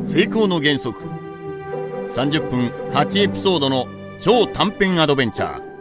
成功の原則。30分8エピソードの超短編アドベンチャー。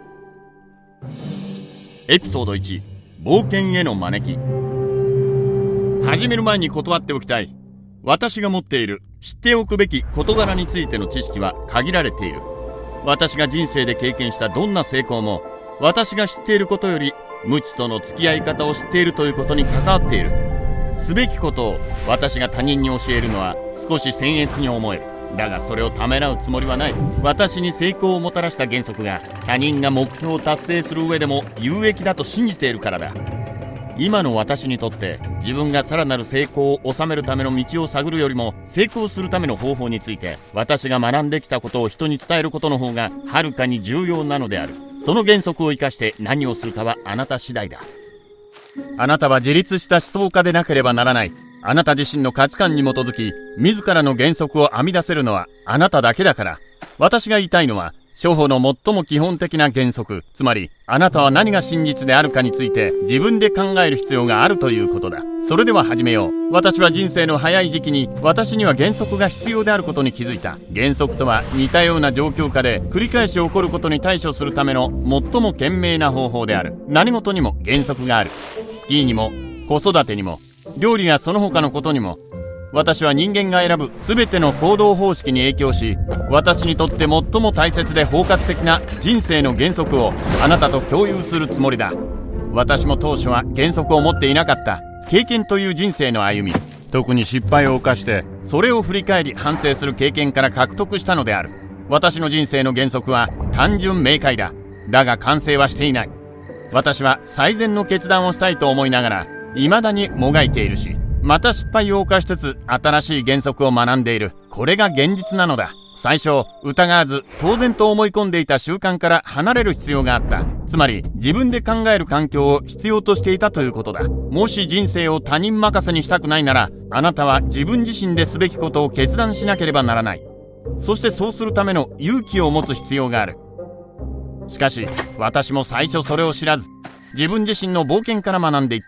エピソード1、冒険への招き。始める前に断っておきたい。私が持っている知っておくべき事柄についての知識は限られている。私が人生で経験したどんな成功も、私が知っていることより無知との付き合い方を知っているということに関わっている。すべきことを私が他人に教えるのは少し僭越に思える。だがそれをためらうつもりはない。私に成功をもたらした原則が他人が目標を達成する上でも有益だと信じているからだ。今の私にとって自分がさらなる成功を収めるための道を探るよりも、成功するための方法について私が学んできたことを人に伝えることの方がはるかに重要なのである。その原則を生かして何をするかはあなた次第だ。あなたは自立した思想家でなければならない。あなた自身の価値観に基づき自らの原則を編み出せるのはあなただけだから。私が言いたいのは、処方の最も基本的な原則、つまりあなたは何が真実であるかについて自分で考える必要があるということだ。それでは始めよう。私は人生の早い時期に私には原則が必要であることに気づいた。原則とは似たような状況下で繰り返し起こることに対処するための最も賢明な方法である。何事にも原則がある。スキーにも子育てにも料理やその他のことにも、私は人間が選ぶ全ての行動方式に影響し、私にとって最も大切で包括的な人生の原則をあなたと共有するつもりだ。私も当初は原則を持っていなかった。経験という人生の歩み、特に失敗を犯してそれを振り返り反省する経験から獲得したのである。私の人生の原則は単純明快だ。だが完成はしていない。私は最善の決断をしたいと思いながら未だにもがいているし、また失敗を犯しつつ新しい原則を学んでいる。これが現実なのだ。最初疑わず当然と思い込んでいた習慣から離れる必要があった。つまり自分で考える環境を必要としていたということだ。もし人生を他人任せにしたくないなら、あなたは自分自身ですべきことを決断しなければならない。そしてそうするための勇気を持つ必要がある。しかし私も最初それを知らず、自分自身の冒険から学んでいった。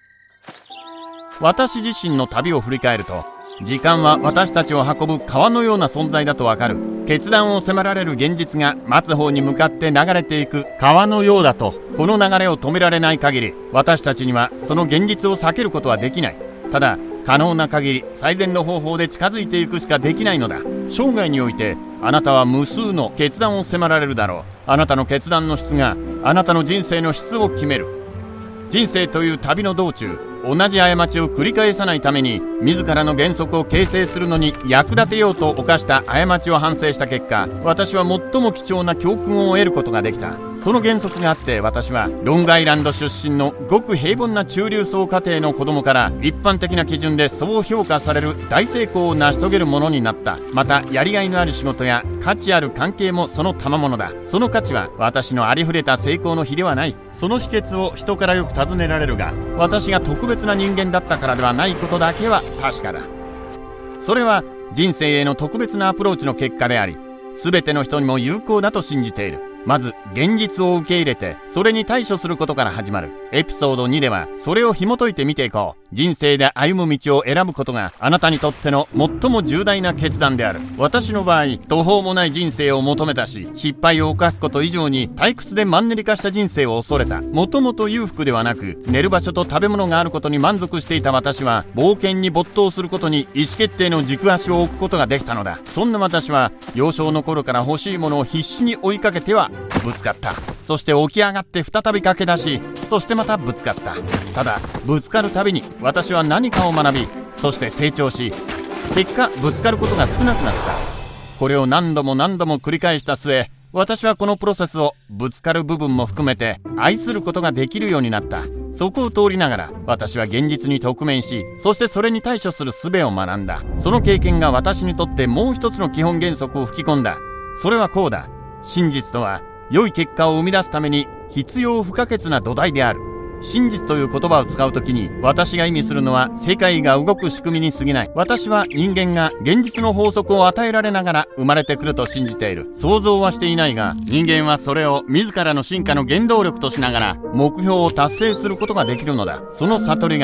私自身の旅を振り返ると、時間は私たちを運ぶ川のような存在だとわかる。決断を迫られる現実が待つ方に向かって流れていく川のようだと、この流れを止められない限り私たちにはその現実を避けることはできない。ただ可能な限り最善の方法で近づいていくしかできないのだ。生涯においてあなたは無数の決断を迫られるだろう。あなたの決断の質があなたの人生の質を決める。人生という旅の道中、同じ過ちを繰り返さないために自らの原則を形成するのに役立てようと犯した過ちを反省した結果、私は最も貴重な教訓を得ることができた。その原則があって私はロングアイランド出身のごく平凡な中流層家庭の子供から一般的な基準でそう評価される大成功を成し遂げるものになった。またやりがいのある仕事や価値ある関係もその賜物だ。その価値は私のありふれた成功の比ではない。その秘訣を人からよく尋ねられるが、私が特別な人間だったからではないことだけは確かだ。それは人生への特別なアプローチの結果であり、全ての人にも有効だと信じている。まず現実を受け入れてそれに対処することから始まる。エピソード2ではそれを紐解いてみていこう。人生で歩む道を選ぶことがあなたにとっての最も重大な決断である。私の場合、途方もない人生を求めたし、失敗を犯すこと以上に退屈でマンネリ化した人生を恐れた。もともと裕福ではなく寝る場所と食べ物があることに満足していた私は、冒険に没頭することに意思決定の軸足を置くことができたのだ。そんな私は幼少の頃から欲しいものを必死に追いかけてはぶつかった。そして起き上がって再び駆け出し、そしてまたぶつかった。ただぶつかるたびに私は何かを学び、そして成長し、結果ぶつかることが少なくなった。これを何度も何度も繰り返した末、私はこのプロセスをぶつかる部分も含めて愛することができるようになった。そこを通りながら私は現実に直面し、そしてそれに対処する術を学んだ。その経験が私にとってもう一つの基本原則を吹き込んだ。それはこうだ。真実とは良い結果を生み出すために必要不可欠な土台である。真実という言葉を使うときに、私が意味するのは世界が動く仕組みに過ぎない。私は人間が現実の法則を与えられながら生まれてくると信じている。想像はしていないが、人間はそれを自らの進化の原動力としながら目標を達成することができるのだ。その悟りが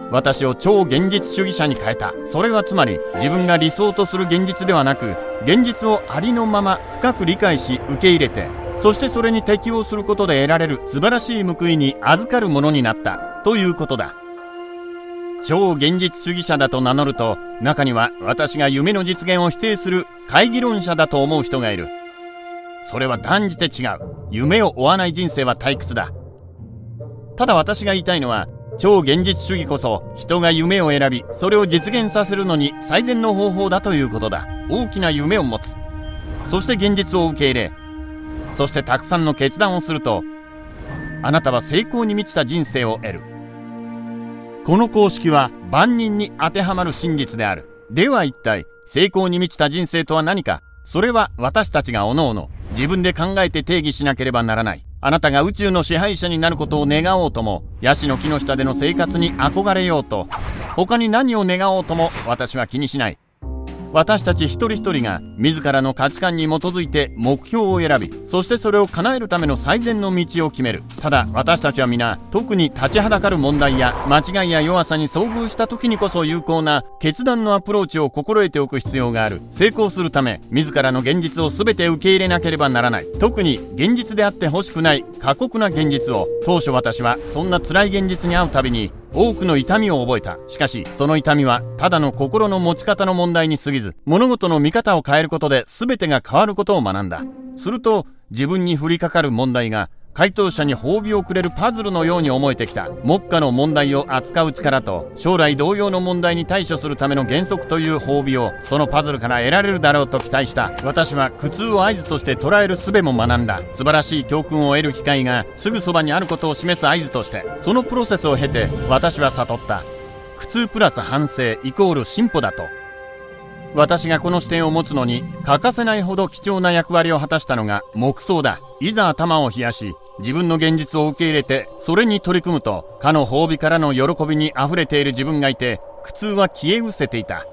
私を超現実主義者に変えた。それはつまり自分が理想とする現実ではなく、現実をありのまま深く理解し受け入れて、そしてそれに適応することで得られる素晴らしい報いに預かるものになったということだ。超現実主義者だと名乗ると、中には私が夢の実現を否定する懐疑論者だと思う人がいる。それは断じて違う。夢を追わない人生は退屈だ。ただ私が言いたいのは、超現実主義こそ人が夢を選び、それを実現させるのに最善の方法だということだ。大きな夢を持つ。そして現実を受け入れ、そしてたくさんの決断をすると、あなたは成功に満ちた人生を得る。この公式は万人に当てはまる真実である。では一体成功に満ちた人生とは何か。それは私たちがおのおの自分で考えて定義しなければならない。あなたが宇宙の支配者になることを願おうとも、ヤシの木の下での生活に憧れようと、他に何を願おうとも私は気にしない。私たち一人一人が自らの価値観に基づいて目標を選び、そしてそれを叶えるための最善の道を決める。ただ私たちは皆、特に立ちはだかる問題や間違いや弱さに遭遇した時にこそ有効な決断のアプローチを心得ておく必要がある。成功するため自らの現実を全て受け入れなければならない。特に現実であってほしくない過酷な現実を。当初私はそんな辛い現実に遭うたびに多くの痛みを覚えた。しかしその痛みはただの心の持ち方の問題に過ぎず、物事の見方を変えることで全てが変わることを学んだ。すると自分に降りかかる問題が回答者に褒美をくれるパズルのように思えてきた。目下の問題を扱う力と将来同様の問題に対処するための原則という褒美をそのパズルから得られるだろうと期待した。私は苦痛を合図として捉える術も学んだ。素晴らしい教訓を得る機会がすぐそばにあることを示す合図として、そのプロセスを経て私は悟った。苦痛プラス反省イコール進歩だと。私がこの視点を持つのに欠かせないほど貴重な役割を果たしたのが黙想だ。いざ頭を冷やし自分の現実を受け入れてそれに取り組むと、かの褒美からの喜びに溢れている自分がいて、苦痛は消え失せていた。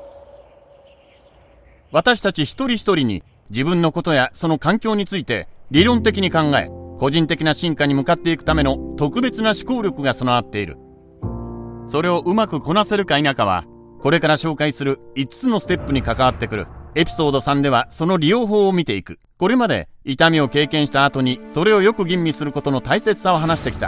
私たち一人一人に自分のことやその環境について理論的に考え、個人的な進化に向かっていくための特別な思考力が備わっている。それをうまくこなせるか否かはこれから紹介する5つのステップに関わってくる。エピソード3ではその利用法を見ていく。これまで痛みを経験した後にそれをよく吟味することの大切さを話してきた。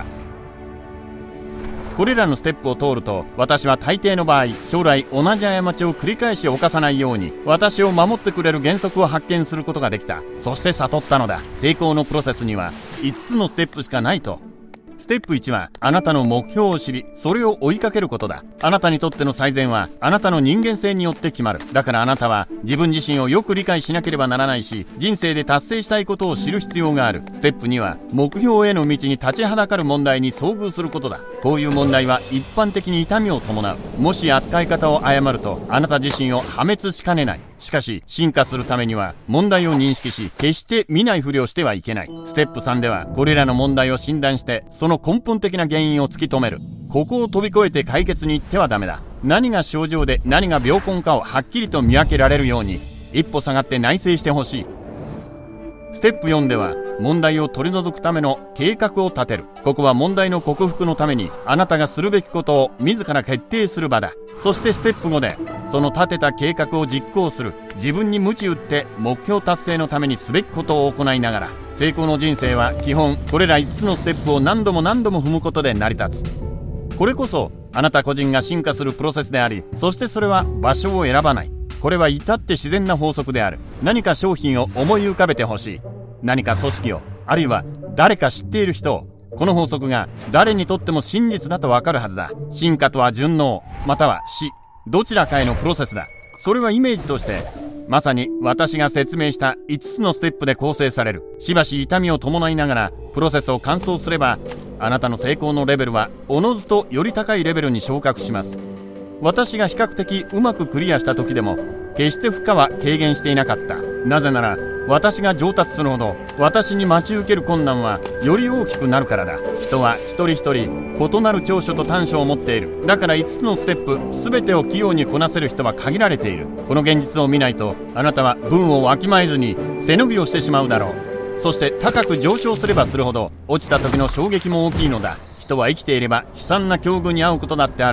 これらのステップを通ると、私は大抵の場合将来同じ過ちを繰り返し犯さないように私を守ってくれる原則を発見することができた。そして悟ったのだ。成功のプロセスには5つのステップしかないと。ステップ1はあなたの目標を知りそれを追いかけることだ。あなたにとっての最善はあなたの人間性によって決まる。だからあなたは自分自身をよく理解しなければならないし、人生で達成したいことを知る必要がある。ステップ2は目標への道に立ちはだかる問題に遭遇することだ。こういう問題は一般的に痛みを伴う。もし扱い方を誤るとあなた自身を破滅しかねない。しかし進化するためには問題を認識し決して見ないふりをしてはいけない。ステップ3ではこれらの問題を診断してその根本的な原因を突き止める。ここを飛び越えて解決に行ってはダメだ。何が症状で何が病根かをはっきりと見分けられるように一歩下がって内省してほしい。ステップ4では問題を取り除くための計画を立てる。ここは問題の克服のためにあなたがするべきことを自ら決定する場だ。そしてステップ5でその立てた計画を実行する。自分に鞭打って目標達成のためにすべきことを行いながら。成功の人生は基本これら5つのステップを何度も何度も踏むことで成り立つ。これこそあなた個人が進化するプロセスであり、そしてそれは場所を選ばない。これは至って自然な法則である。何か商品を思い浮かべてほしい。何か組織を、あるいは誰か知っている人を。この法則が誰にとっても真実だとわかるはずだ。進化とは順応または死、どちらかへのプロセスだ。それはイメージとしてまさに私が説明した5つのステップで構成される。しばし痛みを伴いながらプロセスを完走すれば、あなたの成功のレベルはおのずとより高いレベルに昇格します。私が比較的うまくクリアした時でも決して負荷は軽減していなかった。なぜなら私が上達するほど私に待ち受ける困難はより大きくなるからだ。人は一人一人異なる長所と短所を持っている。だから5つのステップ全てを器用にこなせる人は限られている。この現実を見ないとあなたは分をわきまえずに背伸びをしてしまうだろう。そして高く上昇すればするほど、落ちた時の衝撃も大きいのだ。人は生きていれば悲惨な境遇に遭うことだってある。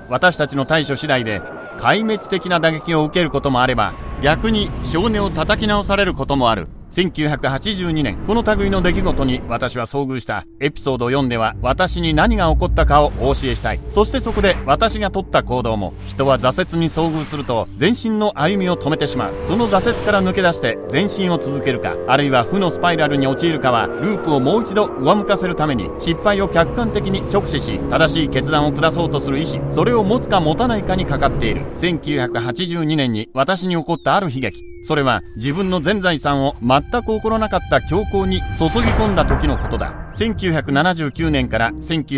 私たちの対処次第で壊滅的な打撃を受けることもあれば、逆に性根を叩き直されることもある。1982年、この類の出来事に私は遭遇した。エピソード4では私に何が起こったかをお教えしたい。そしてそこで私が取った行動も、人は挫折に遭遇すると前進の歩みを止めてしまう。その挫折から抜け出して前進を続けるか、あるいは負のスパイラルに陥るかは、ループをもう一度上向かせるために失敗を客観的に直視し、正しい決断を下そうとする意志、それを持つか持たないかにかかっている。1982年に私に起こったある悲劇、それは自分の全財産を全く起こらなかった恐慌に注ぎ込んだ時のことだ。1979年から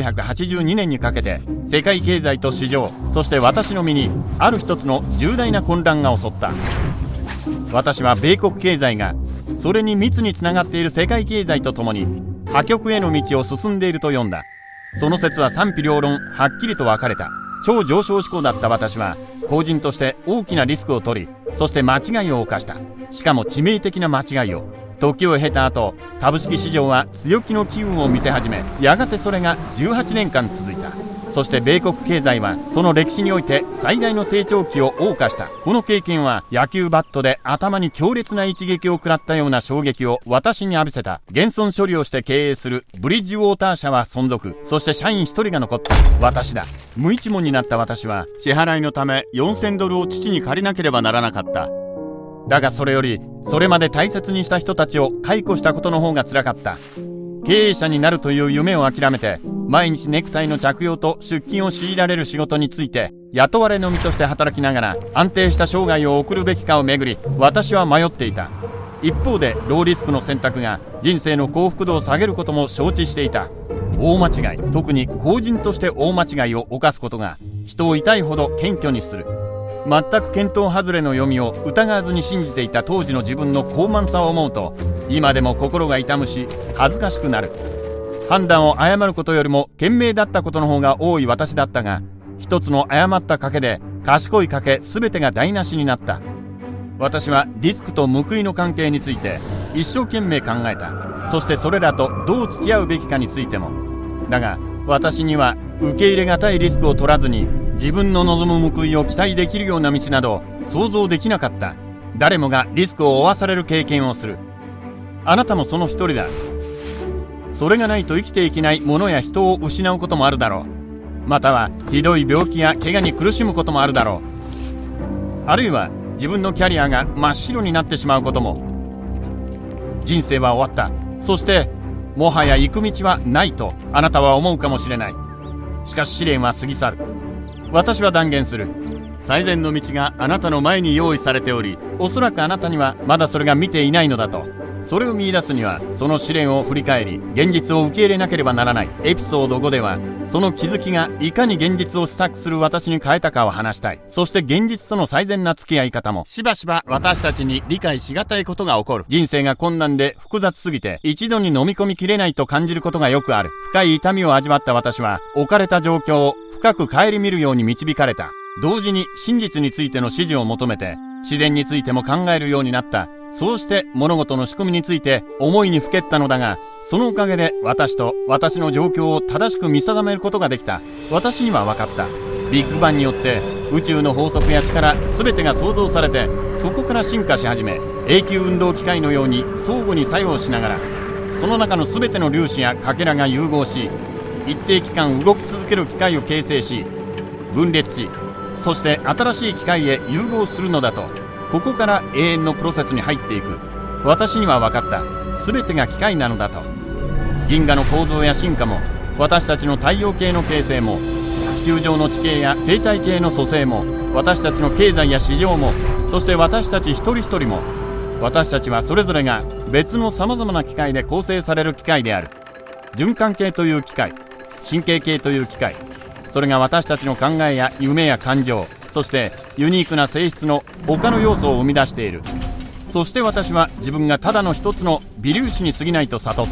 1982年にかけて、世界経済と市場、そして私の身にある一つの重大な混乱が襲った。私は米国経済がそれに密につながっている世界経済とともに破局への道を進んでいると読んだ。その説は賛否両論はっきりと分かれた。超上昇志向だった私は個人として大きなリスクを取り、そして間違いを犯した。しかも致命的な間違いを。時を経た後、株式市場は強気の機運を見せ始め、やがてそれが18年間続いた。そして米国経済はその歴史において最大の成長期を謳歌した。この経験は野球バットで頭に強烈な一撃を食らったような衝撃を私に浴びせた。現存処理をして経営するブリッジウォーター社は存続、そして社員一人が残った。私だ。無一文になった私は支払いのため$4000を父に借りなければならなかった。だがそれよりそれまで大切にした人たちを解雇したことの方が辛かった。経営者になるという夢を諦めて、毎日ネクタイの着用と出勤を強いられる仕事について雇われの身として働きながら安定した生涯を送るべきかをめぐり、私は迷っていた。一方でローリスクの選択が人生の幸福度を下げることも承知していた。大間違い、特に公人として大間違いを犯すことが人を痛いほど謙虚にする。全く見当外れの読みを疑わずに信じていた当時の自分の高慢さを思うと、今でも心が痛むし恥ずかしくなる。判断を誤ることよりも賢明だったことの方が多い私だったが、一つの誤った賭けで賢い賭け全てが台無しになった。私はリスクと報いの関係について一生懸命考えた。そしてそれらとどう付き合うべきかについても。だが私には受け入れがたいリスクを取らずに自分の望む報いを期待できるような道など想像できなかった。誰もがリスクを負わされる経験をする。あなたもその一人だ。それがないと生きていけないものや人を失うこともあるだろう。またはひどい病気や怪我に苦しむこともあるだろう。あるいは自分のキャリアが真っ白になってしまうことも。人生は終わった。そしてもはや行く道はないとあなたは思うかもしれない。しかし試練は過ぎ去る。私は断言する。最善の道があなたの前に用意されており、おそらくあなたにはまだそれが見ていないのだと。それを見出すにはその試練を振り返り現実を受け入れなければならない。エピソード5ではその気づきがいかに現実を施策する私に変えたかを話したい。そして現実との最善な付き合い方もしばしば私たちに理解しがたいことが起こる。人生が困難で複雑すぎて一度に飲み込みきれないと感じることがよくある。深い痛みを味わった私は置かれた状況を深く顧みるように導かれた。同時に真実についての指示を求めて自然についても考えるようになった。そうして物事の仕組みについて思いにふけったのだが、そのおかげで私と私の状況を正しく見定めることができた。私には分かった。ビッグバンによって宇宙の法則や力全てが創造されて、そこから進化し始め、永久運動機械のように相互に作用しながら、その中の全ての粒子やかけらが融合し、一定期間動き続ける機械を形成し、分裂し、そして新しい機械へ融合するのだと。ここから永遠のプロセスに入っていく。私には分かった。全てが機械なのだと。銀河の構造や進化も、私たちの太陽系の形成も、地球上の地形や生態系の組成も、私たちの経済や市場も、そして私たち一人一人も、私たちはそれぞれが別の様々な機械で構成される機械である。循環系という機械、神経系という機械、それが私たちの考えや夢や感情、そしてユニークな性質の他の要素を生み出している。そして私は自分がただの一つの微粒子に過ぎないと悟った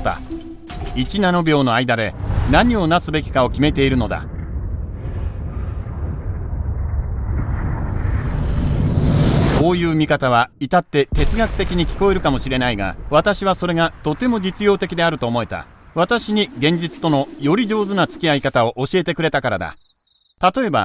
。1ナノ秒の間で何をなすべきかを決めているのだ。こういう見方は至って哲学的に聞こえるかもしれないが、私はそれがとても実用的であると思えた。私に現実とのより上手な付き合い方を教えてくれたからだ。例えば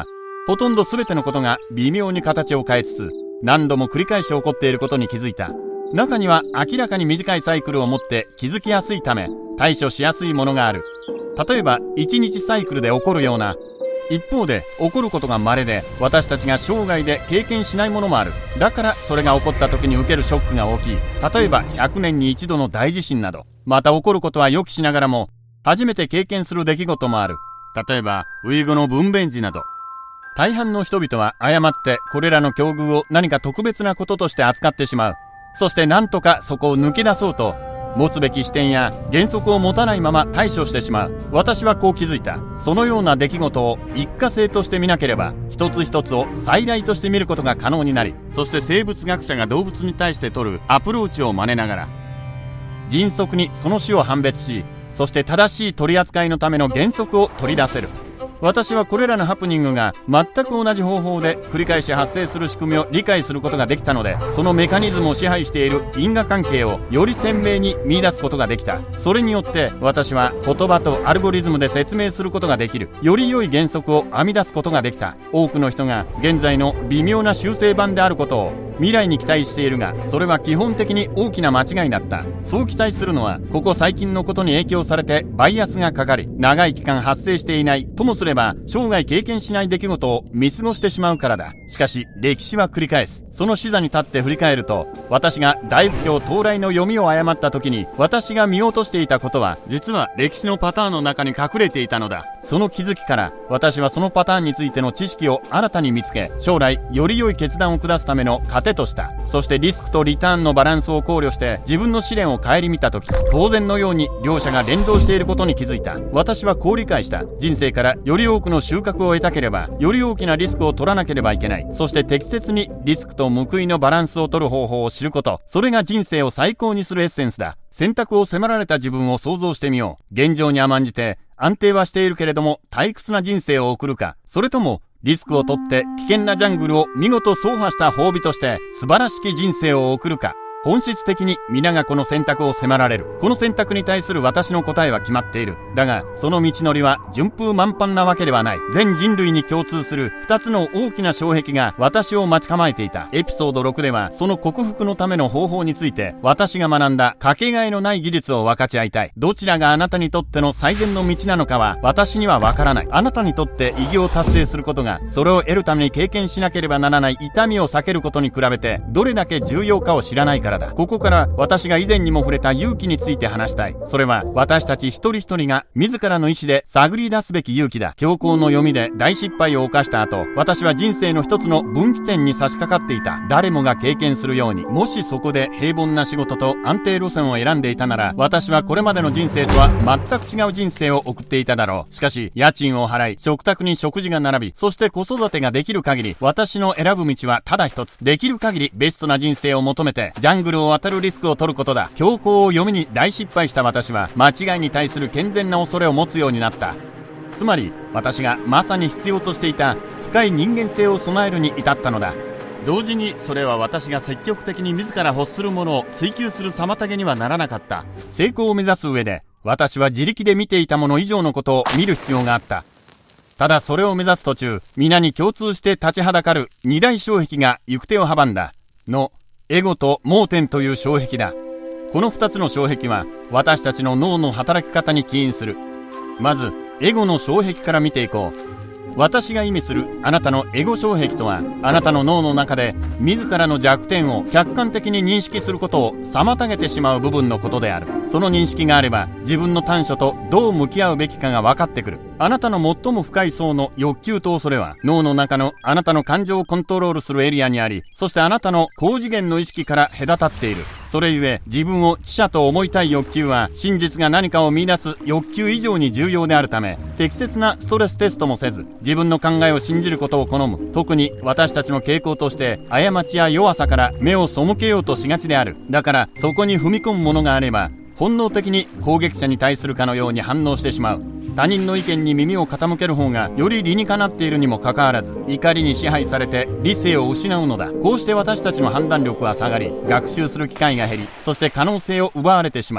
ほとんど全てのことが微妙に形を変えつつ、何度も繰り返し起こっていることに気づいた。中には明らかに短いサイクルを持って気づきやすいため対処しやすいものがある。例えば1日サイクルで起こるような。一方で起こることが稀で私たちが生涯で経験しないものもある。だからそれが起こった時に受けるショックが大きい。例えば100年に一度の大地震など。また起こることは予期しながらも初めて経験する出来事もある。例えばウイグの分娩時など。大半の人々は誤ってこれらの境遇を何か特別なこととして扱ってしまう。そして何とかそこを抜け出そうと持つべき視点や原則を持たないまま対処してしまう。私はこう気づいた。そのような出来事を一過性として見なければ一つ一つを再来として見ることが可能になり、そして生物学者が動物に対して取るアプローチを真似ながら迅速にその種を判別し、そして正しい取り扱いのための原則を取り出せる。私はこれらのハプニングが全く同じ方法で繰り返し発生する仕組みを理解することができたので、そのメカニズムを支配している因果関係をより鮮明に見出すことができた。それによって私は言葉とアルゴリズムで説明することができる。より良い原則を編み出すことができた。多くの人が現在の微妙な修正版であることを未来に期待しているが、それは基本的に大きな間違いだった。そう期待するのはここ最近のことに影響されてバイアスがかかり、長い期間発生していないともすれば生涯経験しない出来事を見過ごしてしまうからだ。しかし歴史は繰り返す。その視座に立って振り返ると、私が大不況到来の読みを誤った時に私が見落としていたことは実は歴史のパターンの中に隠れていたのだ。その気づきから私はそのパターンについての知識を新たに見つけ、将来より良い決断を下すための糧とした。そしてリスクとリターンのバランスを考慮して自分の試練を顧みた時、当然のように両者が連動していることに気づいた。私はこう理解した。人生からより多くの収穫を得たければより大きなリスクを取らなければいけない。そして適切にリスクと報いのバランスを取る方法を知ること、それが人生を最高にするエッセンスだ。選択を迫られた自分を想像してみよう。現状に甘んじて安定はしているけれども退屈な人生を送るか、それともリスクを取って危険なジャングルを見事走破した褒美として素晴らしき人生を送るか。本質的に皆がこの選択を迫られる。この選択に対する私の答えは決まっている。だがその道のりは順風満帆なわけではない。全人類に共通する2つの大きな障壁が私を待ち構えていた。エピソード6ではその克服のための方法について私が学んだかけがえのない技術を分かち合いたい。どちらがあなたにとっての最善の道なのかは私には分からない。あなたにとって偉業を達成することがそれを得るために経験しなければならない痛みを避けることに比べてどれだけ重要かを知らないからだ。ここから私が以前にも触れた勇気について話したい。それは私たち一人一人が自らの意志で探り出すべき勇気だ。教皇の読みで大失敗を犯した後、私は人生の一つの分岐点に差し掛かっていた。誰もが経験するように、もしそこで平凡な仕事と安定路線を選んでいたなら、私はこれまでの人生とは全く違う人生を送っていただろう。しかし家賃を払い、食卓に食事が並び、そして子育てができる限り、私の選ぶ道はただ一つ。できる限りベストな人生を求めてジャングルを渡るリスクを取ることだ。教皇を読みに大失敗した私は間違いに対する健全な恐れを持つようになった。つまり私がまさに必要としていた深い人間性を備えるに至ったのだ。同時にそれは私が積極的に自ら欲するものを追求する妨げにはならなかった。成功を目指す上で私は自力で見ていたもの以上のことを見る必要があった。ただそれを目指す途中、皆に共通して立ちはだかる二大障壁が行く手を阻んだのエゴと盲点という障壁だ。この2つの障壁は私たちの脳の働き方に起因する。まずエゴの障壁から見ていこう。私が意味するあなたのエゴ障壁とは、あなたの脳の中で自らの弱点を客観的に認識することを妨げてしまう部分のことである。その認識があれば自分の短所とどう向き合うべきかが分かってくる。あなたの最も深い層の欲求と恐れは脳の中のあなたの感情をコントロールするエリアにあり、そしてあなたの高次元の意識から隔たっている。それゆえ自分を知者と思いたい欲求は真実が何かを見出す欲求以上に重要であるため、適切なストレステストもせず自分の考えを信じることを好む。特に私たちの傾向として過ちや弱さから目を背けようとしがちである。だからそこに踏み込むものがあれば本能的に攻撃者に対するかのように反応してしまう。他人の意見に耳を傾ける方がより理にかなっているにもかかわらず、怒りに支配されて理性を失うのだ。こうして私たちの判断力は下がり、学習する機会が減り、そして可能性を奪われてしまう。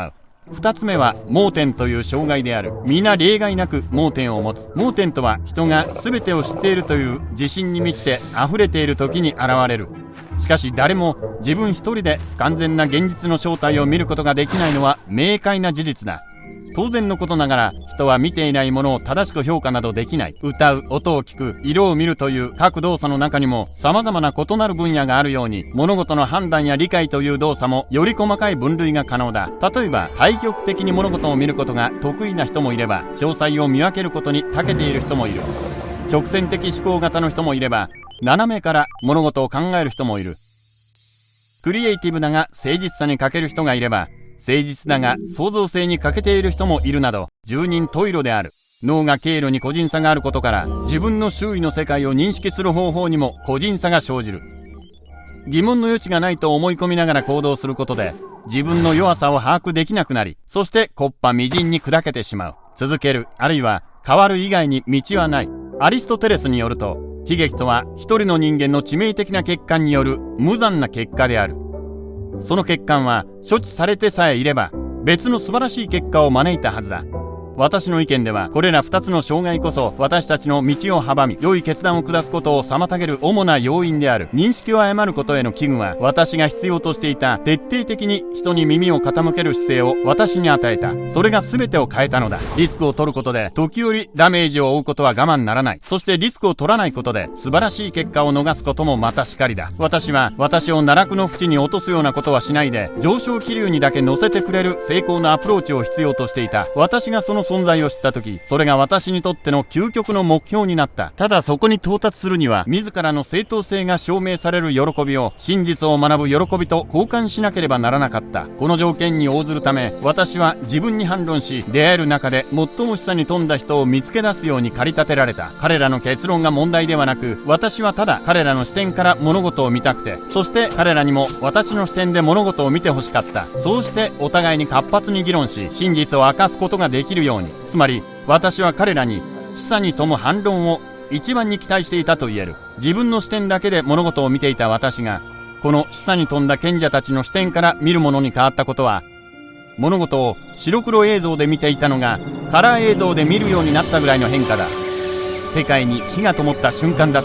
2つ目は盲点という障害である。皆例外なく盲点を持つ。盲点とは人が全てを知っているという自信に満ちて溢れている時に現れる。しかし誰も自分一人で完全な現実の正体を見ることができないのは明快な事実だ。当然のことながら人は見ていないものを正しく評価などできない。歌う、音を聞く、色を見るという各動作の中にも様々な異なる分野があるように、物事の判断や理解という動作もより細かい分類が可能だ。例えば対極的に物事を見ることが得意な人もいれば、詳細を見分けることに長けている人もいる。直線的思考型の人もいれば、斜めから物事を考える人もいる。クリエイティブだが誠実さに欠ける人がいれば、誠実だが創造性に欠けている人もいるなど、十人十色である。脳が経路に個人差があることから、自分の周囲の世界を認識する方法にも個人差が生じる。疑問の余地がないと思い込みながら行動することで、自分の弱さを把握できなくなり、そして木っ端みじんに砕けてしまう。続ける、あるいは変わる以外に道はない。アリストテレスによると、悲劇とは一人の人間の致命的な欠陥による無残な結果である。その欠陥は処置されてさえいれば別の素晴らしい結果を招いたはずだ。私の意見では、これら2つの障害こそ私たちの道を阻み、良い決断を下すことを妨げる主な要因である。認識を誤ることへの危惧は、私が必要としていた徹底的に人に耳を傾ける姿勢を私に与えた。それが全てを変えたのだ。リスクを取ることで時折ダメージを負うことは我慢ならない。そしてリスクを取らないことで素晴らしい結果を逃すこともまたしかりだ。私は私を奈落の淵に落とすようなことはしないで、上昇気流にだけ乗せてくれる成功のアプローチを必要としていた。私がその存在を知った時、それが私にとっての究極の目標になった。ただそこに到達するには、自らの正当性が証明される喜びを、真実を学ぶ喜びと交換しなければならなかった。この条件に応ずるため、私は自分に反論し、出会える中で最も示唆に富んだ人を見つけ出すように駆り立てられた。彼らの結論が問題ではなく、私はただ彼らの視点から物事を見たくて、そして彼らにも私の視点で物事を見てほしかった。そうしてお互いに活発に議論し、真実を明かすことができるように。つまり私は彼らに示唆に富む反論を一番に期待していたと言える。自分の視点だけで物事を見ていた私が、この示唆に富んだ賢者たちの視点から見るものに変わったことは、物事を白黒映像で見ていたのがカラー映像で見るようになったぐらいの変化だ。世界に火が灯った瞬間だった。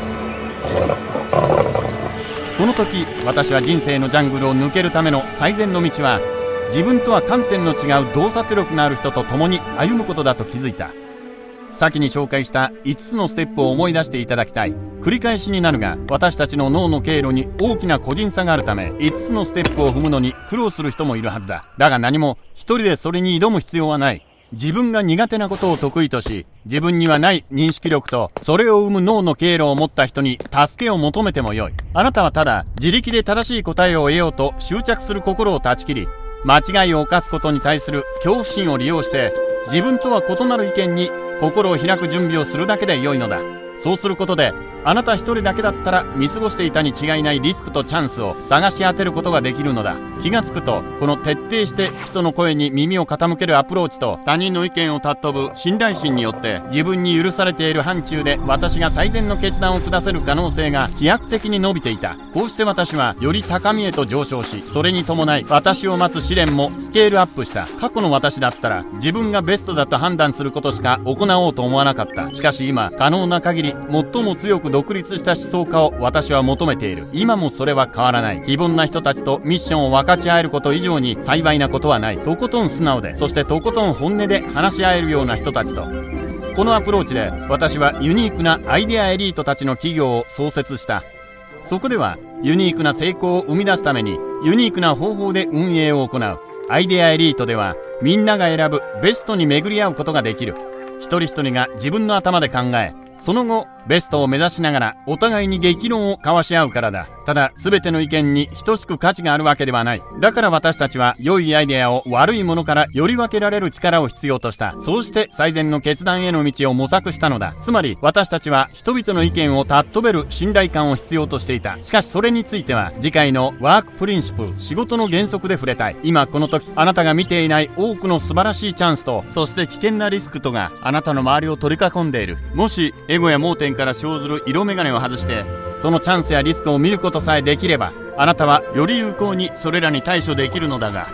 この時、私は人生のジャングルを抜けるための最善の道は、自分とは観点の違う洞察力のある人と共に歩むことだと気づいた。先に紹介した5つのステップを思い出していただきたい。繰り返しになるが、私たちの脳の経路に大きな個人差があるため、5つのステップを踏むのに苦労する人もいるはずだ。だが何も一人でそれに挑む必要はない。自分が苦手なことを得意とし、自分にはない認識力とそれを生む脳の経路を持った人に助けを求めてもよい。あなたはただ自力で正しい答えを得ようと執着する心を断ち切り、間違いを犯すことに対する恐怖心を利用して、自分とは異なる意見に心を開く準備をするだけで良いのだ。そうすることで、あなた一人だけだったら見過ごしていたに違いないリスクとチャンスを探し当てることができるのだ。気がつくと、この徹底して人の声に耳を傾けるアプローチと他人の意見を尊ぶ信頼心によって、自分に許されている範疇で私が最善の決断を下せる可能性が飛躍的に伸びていた。こうして私はより高みへと上昇し、それに伴い私を待つ試練もスケールアップした。過去の私だったら自分がベストだと判断することしか行おうと思わなかった。しかし今、可能な限り最も強く独立した思想家を私は求めている。今もそれは変わらない。非凡な人たちとミッションを分かち合えること以上に幸いなことはない。とことん素直で、そしてとことん本音で話し合えるような人たちと。このアプローチで私はユニークなアイデアエリートたちの企業を創設した。そこではユニークな成功を生み出すためにユニークな方法で運営を行う。アイデアエリートではみんなが選ぶベストに巡り合うことができる。一人一人が自分の頭で考え、その後ベストを目指しながらお互いに激論を交わし合うからだ。ただ全ての意見に等しく価値があるわけではない。だから私たちは良いアイデアを悪いものからより分けられる力を必要とした。そうして最善の決断への道を模索したのだ。つまり私たちは人々の意見を尊べる信頼感を必要としていた。しかしそれについては次回のワークプリンシプ、仕事の原則で触れたい。今この時、あなたが見ていない多くの素晴らしいチャンスと、そして危険なリスクとがあなたの周りを取り囲んでいる。もしエゴや盲点から生ずる色眼鏡を外してそのチャンスやリスクを見ることさえできれば、あなたはより有効にそれらに対処できるのだが、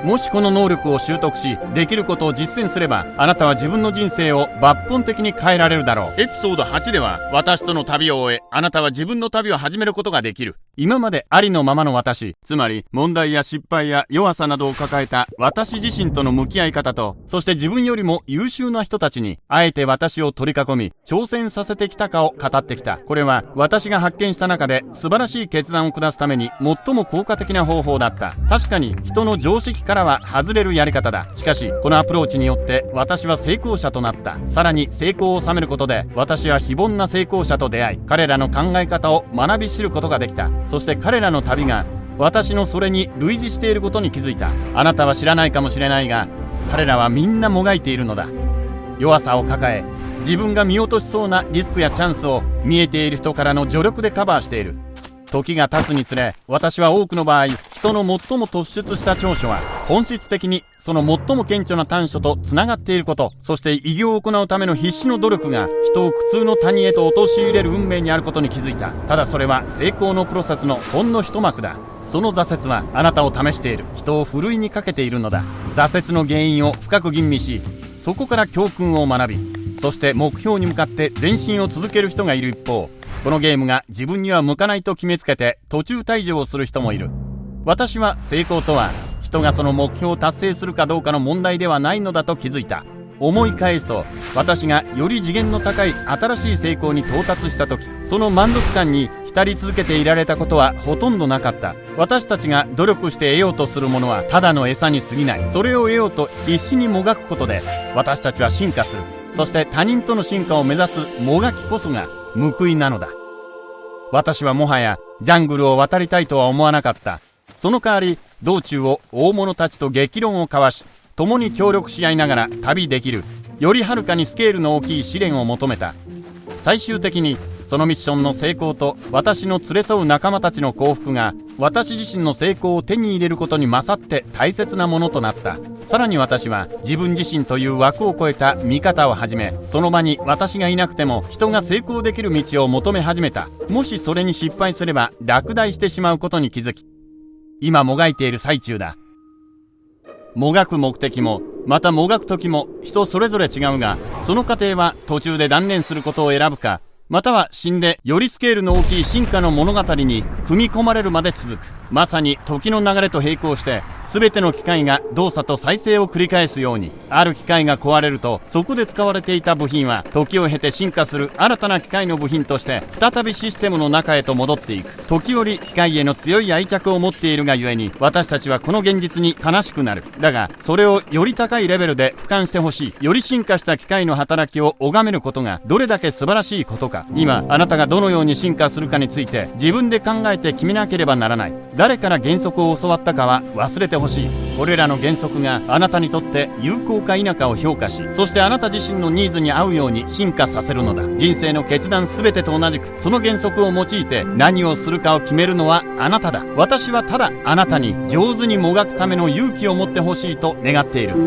もしこの能力を習得し、できることを実践すれば、あなたは自分の人生を抜本的に変えられるだろう。エピソード8では、私との旅を終え、あなたは自分の旅を始めることができる。今までありのままの私、つまり問題や失敗や弱さなどを抱えた私自身との向き合い方と、そして自分よりも優秀な人たちに、あえて私を取り囲み、挑戦させてきたかを語ってきた。これは私が発見した中で素晴らしい決断を下すために最も効果的な方法だった。確かに人の常識からは外れるやり方だ。しかしこのアプローチによって私は成功者となった。さらに成功を収めることで私は非凡な成功者と出会い、彼らの考え方を学び知ることができた。そして彼らの旅が私のそれに類似していることに気づいた。あなたは知らないかもしれないが、彼らはみんなもがいているのだ。弱さを抱え、自分が見落としそうなリスクやチャンスを見えている人からの助力でカバーしている。時が経つにつれ、私は多くの場合、人の最も突出した長所は本質的にその最も顕著な短所とつながっていること、そして偉業を行うための必死の努力が人を苦痛の谷へと陥れる運命にあることに気づいた。ただそれは成功のプロセスのほんの一幕だ。その挫折はあなたを試している。人をふるいにかけているのだ。挫折の原因を深く吟味し、そこから教訓を学び、そして目標に向かって前進を続ける人がいる一方、このゲームが自分には向かないと決めつけて途中退場をする人もいる。私は成功とは人がその目標を達成するかどうかの問題ではないのだと気づいた。思い返すと、私がより次元の高い新しい成功に到達した時、その満足感に浸り続けていられたことはほとんどなかった。私たちが努力して得ようとするものはただの餌に過ぎない。それを得ようと必死にもがくことで私たちは進化する。そして他人との進化を目指すもがきこそが報いなのだ。私はもはやジャングルを渡りたいとは思わなかった。その代わり道中を大物たちと激論を交わし、共に協力し合いながら旅できる、よりはるかにスケールの大きい試練を求めた。最終的にそのミッションの成功と私の連れ添う仲間たちの幸福が私自身の成功を手に入れることに勝って大切なものとなった。さらに私は自分自身という枠を超えた見方を始め、その場に私がいなくても人が成功できる道を求め始めた。もしそれに失敗すれば落第してしまうことに気づき、今もがいている最中だ。もがく目的もまたもがく時も人それぞれ違うが、その過程は途中で断念することを選ぶか、または死んでよりスケールの大きい進化の物語に組み込まれるまで続く。まさに時の流れと並行して全ての機械が動作と再生を繰り返すように、ある機械が壊れるとそこで使われていた部品は時を経て進化する新たな機械の部品として再びシステムの中へと戻っていく。時折機械への強い愛着を持っているがゆえに、私たちはこの現実に悲しくなる。だがそれをより高いレベルで俯瞰してほしい。より進化した機械の働きを拝めることがどれだけ素晴らしいことか。今あなたがどのように進化するかについて自分で考えて決めなければならない。誰から原則を教わったかは忘れてほしい。これらの原則があなたにとって有効か否かを評価し、そしてあなた自身のニーズに合うように進化させるのだ。人生の決断すべてと同じく、その原則を用いて何をするかを決めるのはあなただ。私はただあなたに上手にもがくための勇気を持ってほしいと願っている。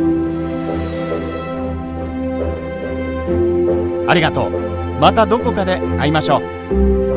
ありがとう。またどこかで会いましょう。